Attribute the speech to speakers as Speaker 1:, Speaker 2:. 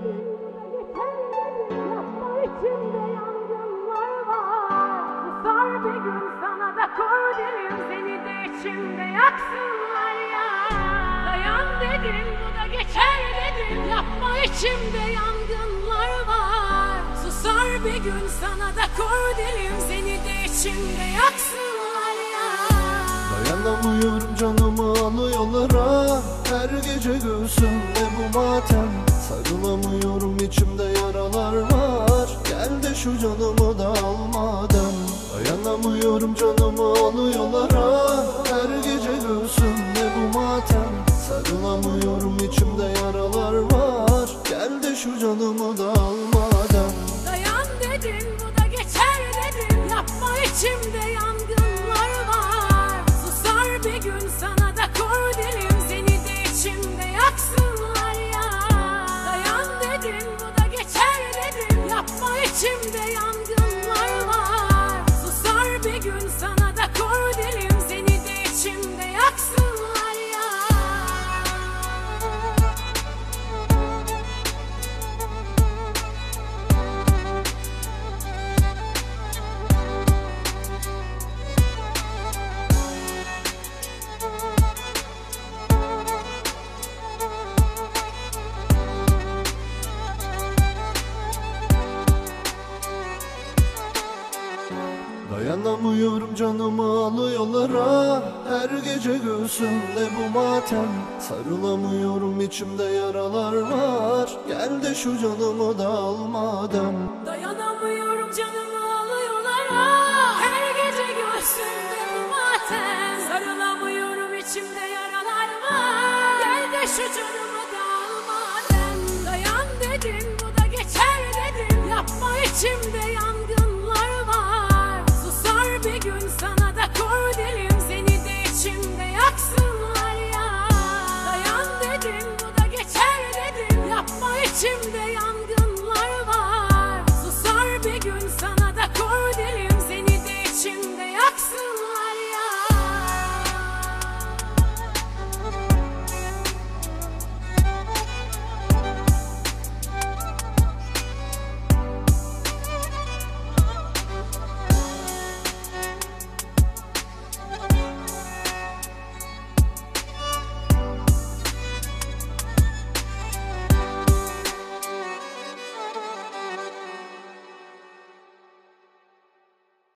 Speaker 1: İçimde yangınlar var. Susar bir gün sana da kor derim, seni de içimde yaksınlar ya. Dayan dedim, bu da geçer dedim. Yapma, içimde yangınlar var. Susar bir gün sana da kor derim, seni de içimde yaksınlar ya.
Speaker 2: Dayanamıyorum, canımı alıyorlar ha. Her gece göğsümde bu matem. Sarılamıyorum, içimde yaralar var. Gel de şu canımı da almadan. Dayanamıyorum, canımı alıyorlar ha. Her gece göğsümde bu matem. Sarılamıyorum, içimde yaralar var. Gel de şu canımı da almadan.
Speaker 1: Dayan dedim, bu da geçer dedim. Yapma, içimde yangınlar var. Susar bir gün sana da kor derim, seni de içimde yaksınlar ya. Dayan dedim, bu da geçer dedim. Yapma, içimde yangınlar var. Susar bir gün sana da kor derim, seni de içimde yaksınlar ya.
Speaker 2: Dayanamıyorum, canımı alıyorlar ha. Her gece göğsümde bu matem. Sarılamıyorum, içimde yaralar var. Gel de şu canımı da almadan.
Speaker 1: Dayanamıyorum, canımı alıyorlar ha. Her gece göğsümde bu matem. Sarılamıyorum, içimde yaralar var. Gel de şu canımı da almadan. Dayan dedim, bu da geçer dedim. Yapma, içimde